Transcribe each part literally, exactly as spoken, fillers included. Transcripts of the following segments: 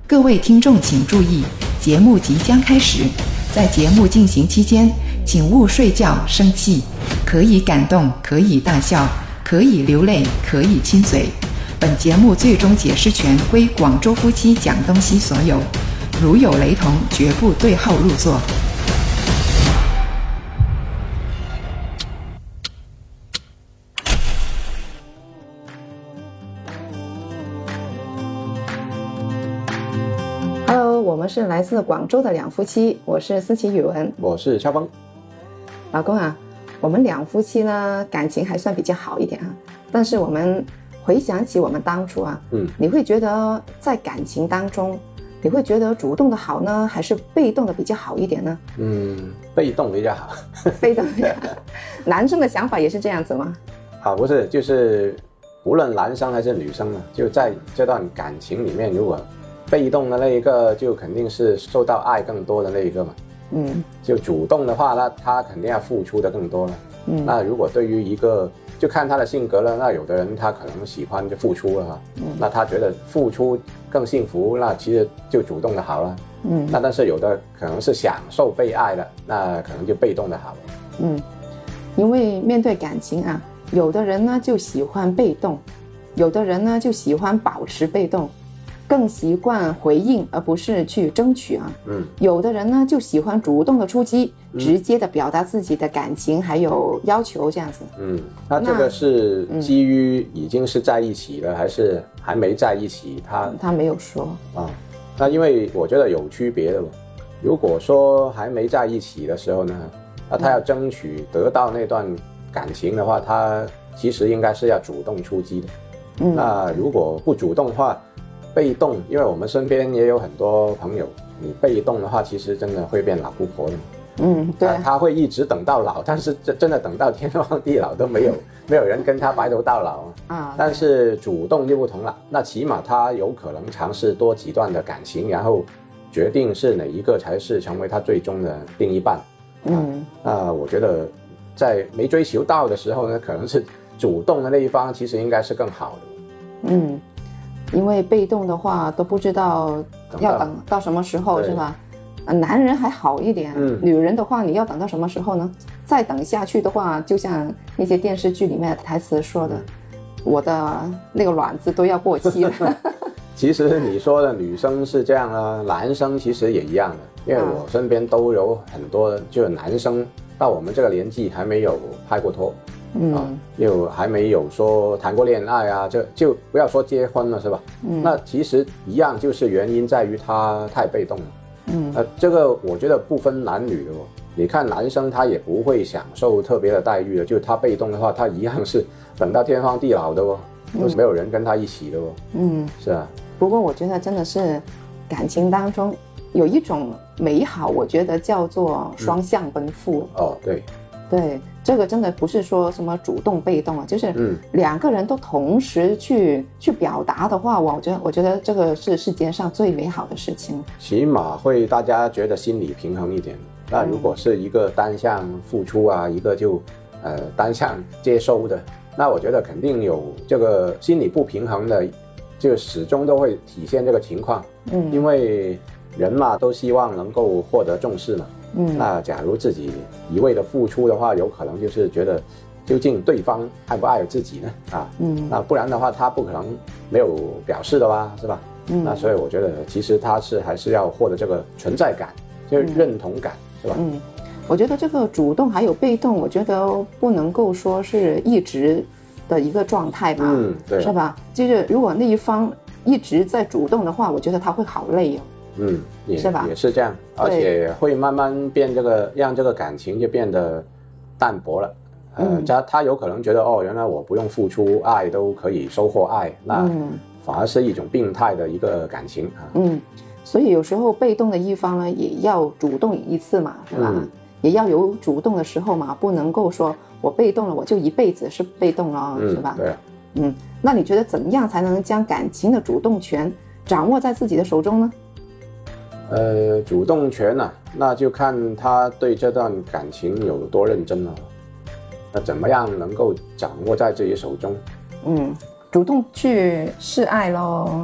各位听众请注意，节目即将开始，在节目进行期间，请勿睡觉、生气，可以感动，可以大笑，可以流泪，可以亲嘴。本节目最终解释权归广州夫妻讲东西所有，如有雷同，绝不对号入座。Hello， 我们是来自广州的两夫妻，我是思琪语文， 我是肖峰。 老公啊，我们两夫妻呢感情还算比较好一点啊，但是我们回想起我们当初啊，嗯，你会觉得在感情当中，你会觉得主动的好呢，还是被动的比较好一点呢？ 嗯，被动比较好。 被动比较好。男生的想法也是这样子吗？ 好，不是，就是无论男生还是女生呢，就在这段感情里面，如果被动的那一个，就肯定是受到爱更多的那一个嘛。嗯，就主动的话，那他肯定要付出的更多了。嗯，那如果对于一个，就看他的性格了。那有的人他可能喜欢就付出了哈，嗯，那他觉得付出更幸福，那其实就主动的好了。嗯，那但是有的可能是享受被爱的，那可能就被动的好了。 嗯，因为面对感情啊，有的人呢就喜欢被动，有的人呢就喜欢保持被动。更习惯回应而不是去争取啊，嗯，有的人呢就喜欢主动的出击，嗯，直接的表达自己的感情还有要求这样子。 嗯，那这个是基于已经是在一起了，嗯，还是还没在一起？他他没有说啊，那因为我觉得有区别的。如果说还没在一起的时候呢，那他要争取得到那段感情的话，他其实应该是要主动出击的。嗯，那如果不主动的话，被动，因为我们身边也有很多朋友，你被动的话，其实真的会变老姑婆的。 嗯，对， 啊，他会一直等到老，但是真的等到天荒地老都没有没有人跟他白头到老啊。但是主动就不同了，那起码他有可能尝试多几段的感情，然后决定是哪一个才是成为他最终的另一半。嗯，那我觉得在没追求到的时候呢，可能是主动的那一方其实应该是更好的。 嗯。因为被动的话都不知道要等到什么时候，是吧？男人还好一点，嗯，女人的话你要等到什么时候呢？再等下去的话，就像那些电视剧里面的台词说的，嗯，我的那个卵子都要过期了。 其实你说的女生是这样啊，男生其实也一样的，因为我身边都有很多就是男生到我们这个年纪还没有拍过拖。嗯，啊，又还没有说谈过恋爱啊，就就不要说结婚了，是吧？嗯，那其实一样，就是原因在于他太被动了。嗯，呃，这个我觉得不分男女的哦。你看男生他也不会享受特别的待遇的，就他被动的话，他一样是等到天荒地老的哦，都是没有人跟他一起的哦。嗯，是啊。 不过我觉得真的是感情当中有一种美好，我觉得叫做双向奔赴。 嗯，哦，对。 对，这个真的不是说什么主动被动啊，就是两个人都同时去、嗯、去表达的话，我觉得我觉得这个是世界上最美好的事情， 起码会大家觉得心理平衡一点。那如果是一个单向付出啊，一个就呃单向接收的，那我觉得肯定有这个心理不平衡的，就始终都会体现这个情况。嗯，因为人嘛都希望能够获得重视嘛。嗯，那假如自己一味的付出的话，有可能就是觉得究竟对方爱不爱自己呢？啊，嗯，那不然的话他不可能没有表示的吧，是吧？嗯，那所以我觉得其实他是还是要获得这个存在感，就是认同感，嗯，是吧？ 嗯，我觉得这个主动还有被动，我觉得不能够说是一直的一个状态吧，嗯，对，是吧？就是如果那一方一直在主动的话，我觉得他会好累哦。 嗯，也是吧，也是这样，而且会慢慢变这个，让这个感情就变得淡薄了。呃，他他有可能觉得哦，原来我不用付出爱都可以收获爱，那反而是一种病态的一个感情啊。嗯， 所以有时候被动的一方呢，也要主动一次嘛，是吧？嗯，也要有主动的时候嘛，不能够说我被动了，我就一辈子是被动了，嗯，是吧？ 对。 嗯，那你觉得怎么样才能将感情的主动权掌握在自己的手中呢？ 呃，主动权啊，那就看他对这段感情有多认真了。那怎么样能够掌握在自己手中？ 嗯，主动去示爱咯，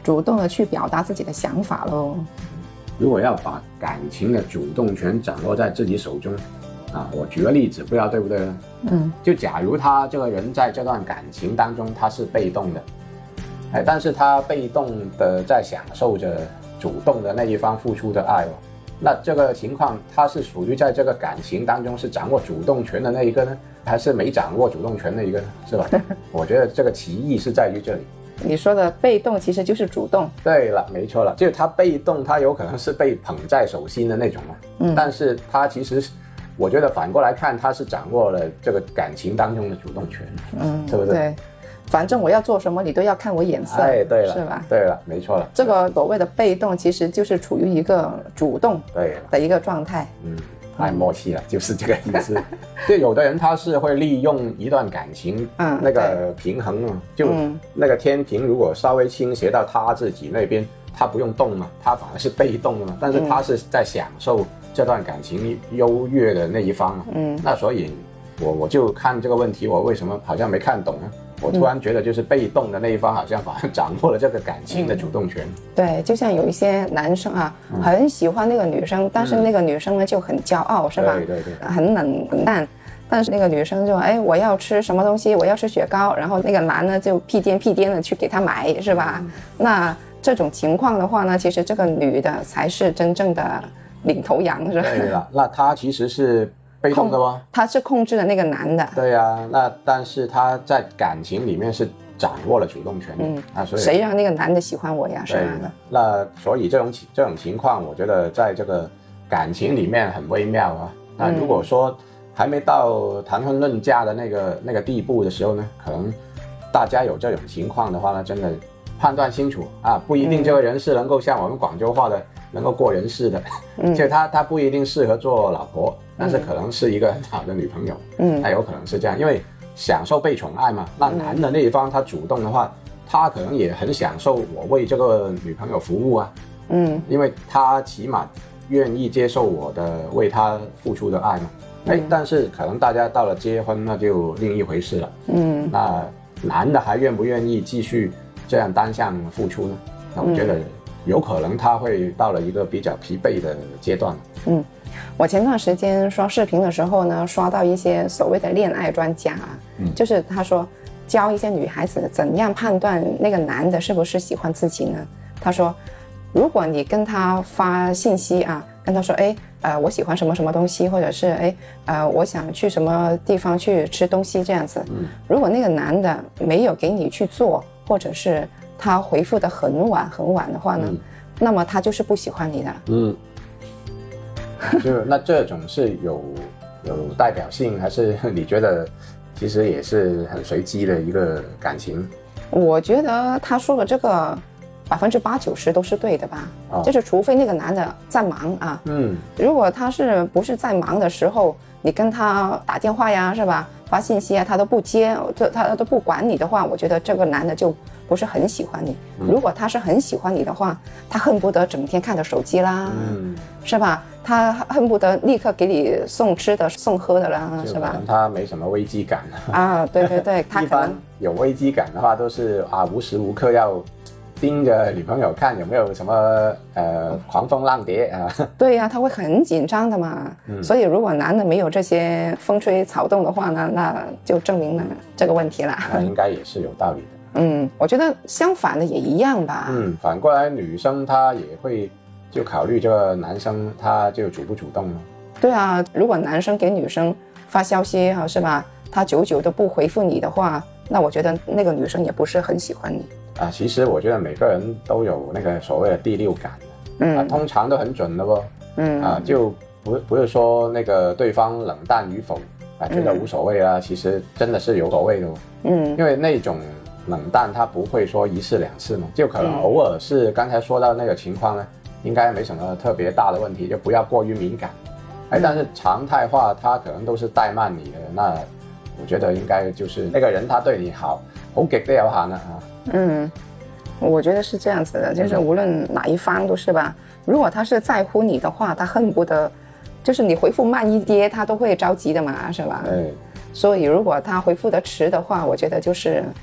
主动的去表达自己的想法咯。 如果要把感情的主动权掌握在自己手中啊，我举个例子，不知道对不对呢？嗯，就假如他这个人在这段感情当中他是被动的，哎，但是他被动的在享受着主动的那一方付出的爱哦，那这个情况他是属于在这个感情当中是掌握主动权的那一个呢，还是没掌握主动权的一个呢？是吧？我觉得这个歧义是在于这里。 你说的被动其实就是主动。对了，没错了，就是他被动，他有可能是被捧在手心的那种嘛。嗯，但是他其实，我觉得反过来看，他是掌握了这个感情当中的主动权。嗯，对不对？ 对，反正我要做什么，你都要看我眼色。 哎，对了， 是吧？ 对了，没错了。 这个所谓的被动，其实就是处于一个主动对的一个状态。 嗯。太默契了，就是这个意思。就有的人他是会利用一段感情，嗯，那个平衡啊，就那个天平如果稍微倾斜到他自己那边，他不用动嘛，他反而是被动的嘛，但是他是在享受这段感情优越的那一方嘛。嗯，那所以我我就看这个问题，我为什么好像没看懂呢？我突然觉得就是被动的那一方好像反而掌握了这个感情的主动权。 嗯、对，就像有一些男生啊、嗯、很喜欢那个女生，但是那个女生呢就很骄傲、嗯、是吧？ 对对对， 很冷很淡，但是那个女生就哎我要吃什么东西，我要吃雪糕，然后那个男呢就屁颠屁颠的去给她买，是吧？嗯、那这种情况的话呢，其实这个女的才是真正的领头羊，是吧？ 对了，那她其实是被动的吗？ 他是控制了那个男的。 对啊，那但是他在感情里面是掌握了主动权。嗯啊，所以谁让那个男的喜欢我呀？是吧？ 那所以这种这种情况，我觉得在这个感情里面很微妙啊。那如果说还没到谈婚论嫁的那个那个地步的时候呢，可能大家有这种情况的话呢，真的判断清楚啊，不一定这个人是能够像我们广州话的。能够过人世的，嗯，就他他不一定适合做老婆，但是可能是一个很好的女朋友，嗯，他有可能是这样，因为享受被宠爱嘛。那男的那一方他主动的话，他可能也很享受我为这个女朋友服务啊，嗯，因为他起码愿意接受我的为他付出的爱嘛。哎，但是可能大家到了结婚那就另一回事了，嗯，那男的还愿不愿意继续这样单向付出呢？那我觉得。有可能他会到了一个比较疲惫的阶段。 嗯，我前段时间刷视频的时候呢，刷到一些所谓的恋爱专家啊，嗯、就是他说教一些女孩子怎样判断那个男的是不是喜欢自己呢？他说，如果你跟他发信息啊，跟他说，哎，呃，我喜欢什么什么东西，或者是哎，呃，我想去什么地方去吃东西这样子，嗯、如果那个男的没有给你去做，或者是他回复的很晚很晚的话呢、嗯，那么他就是不喜欢你的。 嗯，就那这种是有有代表性，还是你觉得其实也是很随机的一个感情？ 我觉得他说的这个百分之八九十都是对的吧、哦，就是除非那个男的在忙啊，嗯，如果他是不是在忙的时候，你跟他打电话呀，是吧？发信息啊，他都不接，他都不管你的话，我觉得这个男的就不是很喜欢你。嗯、如果他是很喜欢你的话，他恨不得整天看着手机啦，嗯、是吧？他恨不得立刻给你送吃的、送喝的啦，是吧？ 他没什么危机感啊，对对对，他一般有危机感的话，都是啊无时无刻要盯着女朋友看有没有什么呃狂风浪蝶啊。 对呀、啊，他会很紧张的嘛、嗯。所以如果男的没有这些风吹草动的话呢，那就证明了这个问题了。 那应该也是有道理的。 嗯，我觉得相反的也一样吧。 嗯，反过来女生她也会就考虑这个男生他就主不主动呢？ 对啊，如果男生给女生发消息啊，是吧？他久久都不回复你的话，那我觉得那个女生也不是很喜欢你。 啊，其实我觉得每个人都有那个所谓的第六感，嗯，啊，通常都很准的不，嗯，啊，就不不是说那个对方冷淡与否啊，觉得无所谓啊、嗯，其实真的是有所谓的，嗯，因为那种冷淡他不会说一次两次嘛，就可能偶尔是刚才说到那个情况呢，应该没什么特别大的问题，就不要过于敏感，哎，但是常态化他可能都是怠慢你的，那我觉得应该就是那个人他对你好，好極都有限啊。 嗯，我觉得是这样子的，就是无论哪一方都是吧。如果他是在乎你的话，他恨不得就是你回复慢一些，他都会着急的嘛，是吧？对。所以如果他回复的迟的话，我觉得就是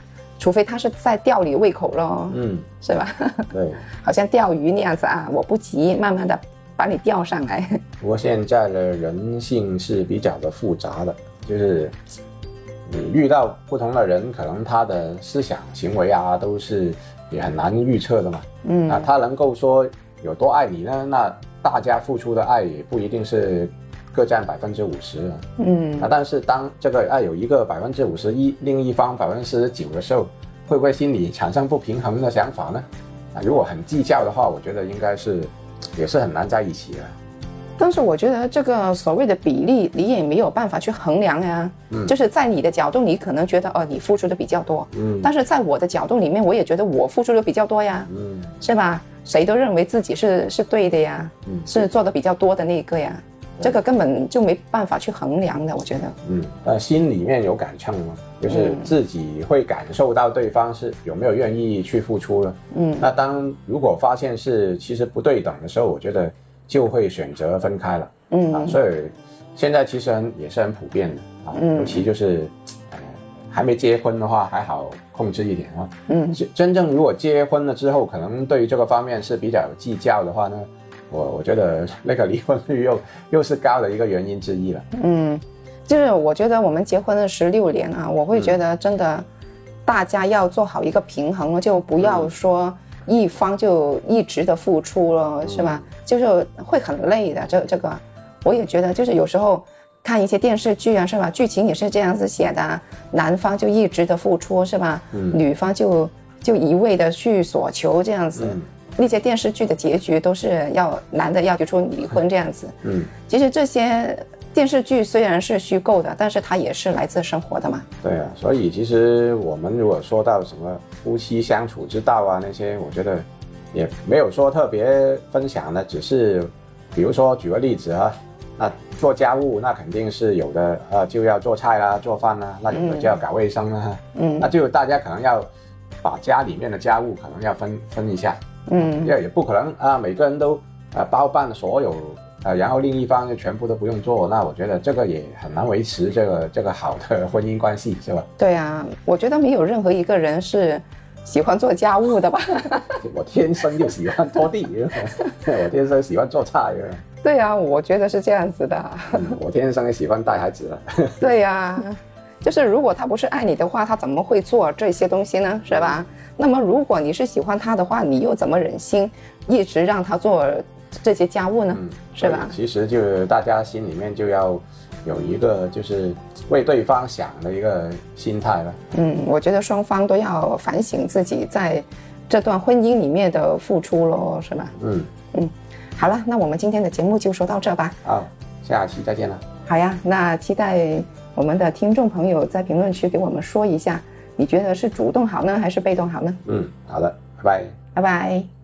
除非他是在吊你胃口咯， 嗯， 是吧？ 对， 好像钓鱼那样子啊，我不急，慢慢的把你钓上来。 不过现在的人性是比较的复杂的，就是你遇到不同的人，可能他的思想行为啊都是也很难预测的嘛。嗯，那他能够说有多爱你呢？那大家付出的爱也不一定是各占百分之五十。嗯，那但是当这个爱有一个百分之五十一，另一方百分之四十九的时候，会不会心里产生不平衡的想法呢？啊，如果很计较的话，我觉得应该是也是很难在一起的。 但是我觉得这个所谓的比例，你也没有办法去衡量呀。嗯，就是在你的角度，你可能觉得哦，你付出的比较多。嗯，但是在我的角度里面，我也觉得我付出的比较多呀。嗯，是吧？谁都认为自己是是对的呀，嗯，是做的比较多的那一个呀。这个根本就没办法去衡量的，我觉得。嗯， 呃，心里面有杆秤吗？就是自己会感受到对方是有没有愿意去付出了。嗯，那当如果发现是其实不对等的时候，我觉得就会选择分开了。嗯，啊，所以现在其实很也是很普遍的啊，嗯，尤其就是，呃，还没结婚的话还好控制一点啊。嗯，真正如果结婚了之后，可能对于这个方面是比较计较的话呢。我我觉得那个离婚率又又是高的一个原因之一了。嗯， 就是我觉得我们结婚了十六年啊，我会觉得真的，大家要做好一个平衡，就不要说一方就一直的付出了，嗯，是吧？就是会很累的。这这个，我也觉得，就是有时候看一些电视剧啊，是吧？剧情也是这样子写的，男方就一直的付出，是吧？嗯，女方就就一味的去索求这样子。嗯，那些电视剧的结局都是要男的要提出离婚这样子。嗯，其实这些电视剧虽然是虚构的，但是它也是来自生活的嘛。 对啊，所以其实我们如果说到什么夫妻相处之道啊，那些我觉得也没有说特别分享的，只是比如说举个例子啊，那做家务那肯定是有的，呃，就要做菜啦、做饭啦，那有的就要搞卫生啦。嗯，那就大家可能要把家里面的家务可能要分分一下。嗯，也也不可能啊，每个人都啊包办所有啊，然后另一方就全部都不用做，那我觉得这个也很难维持这个这个好的婚姻关系，是吧？ 对啊，我觉得没有任何一个人是喜欢做家务的吧？ 我天生就喜欢拖地，我天生喜欢做菜。 对啊，我觉得是这样子的。 嗯，我天生也喜欢带孩子。 对呀，就是如果他不是爱你的话，他怎么会做这些东西呢？是吧？那么如果你是喜欢他的话，你又怎么忍心一直让他做这些家务呢？嗯，是吧？ 其实就大家心里面就要有一个就是为对方想的一个心态了。 嗯，我觉得双方都要反省自己在这段婚姻里面的付出咯，是吧？嗯嗯，好了，那我们今天的节目就说到这吧。 好，下期再见了。 好呀，那期待我们的听众朋友在评论区给我们说一下，你觉得是主动好呢，还是被动好呢？ 嗯，好的，拜拜， 拜拜。